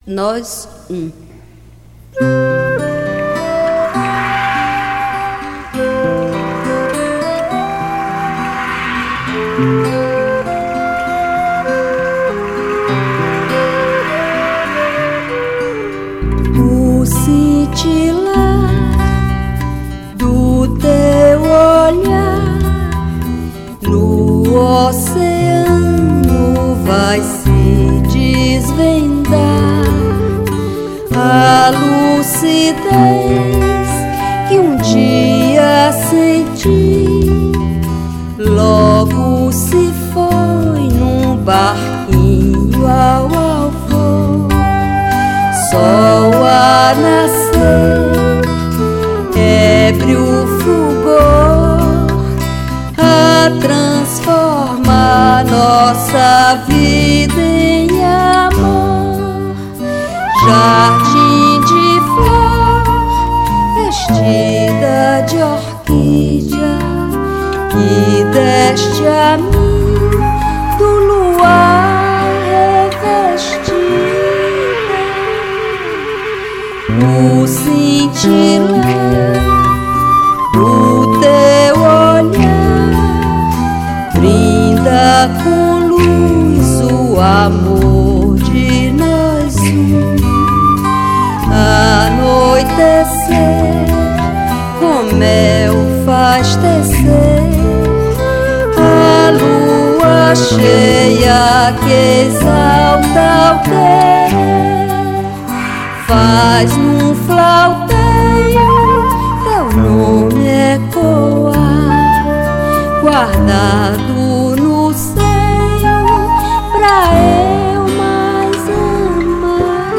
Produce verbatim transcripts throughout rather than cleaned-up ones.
Nós um. O cintilar do teu olhar no oceano vai se desvendar. A lucidez que um dia senti logo se foi num barquinho ao alvor. Sol a nascer, ébrio fulgor a transformar nossa vida em amor. Jardim de flor vestida de orquídea que deste a mim do luar revestida. O cintilar do teu olhar brinda com luz o amor de nós um. Anoitecer com mel faz tecer a lua cheia que exalta o querer. Faz num flauteio teu nome ecoar, guardado no seio pra eu mais amar.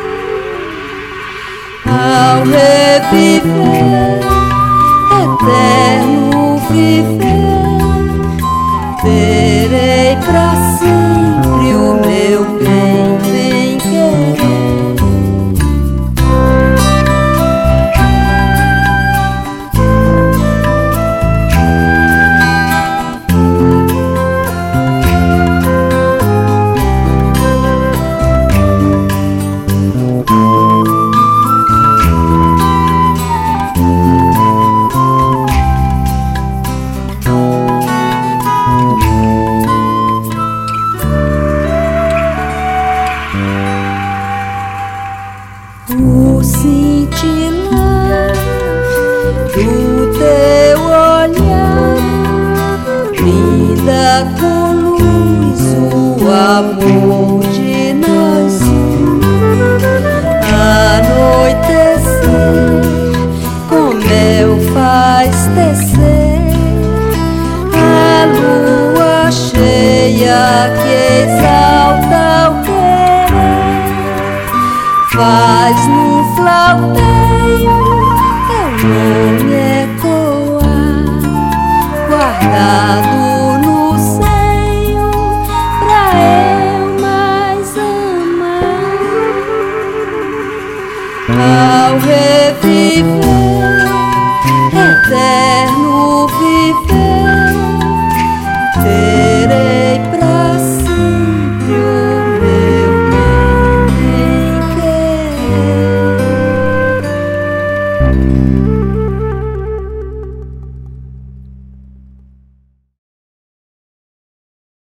Ao reviver, eterno viver, terei pra sempre o meu bem, bem querer. O cintilar do teu olhar brinda com luz o amor de nós um. Anoitecer com mel faz tecer a lua cheia que exalta o querer. Faz num flauteio teu nome ecoar, guardado no seio pra eu mais amar. Ao reviver,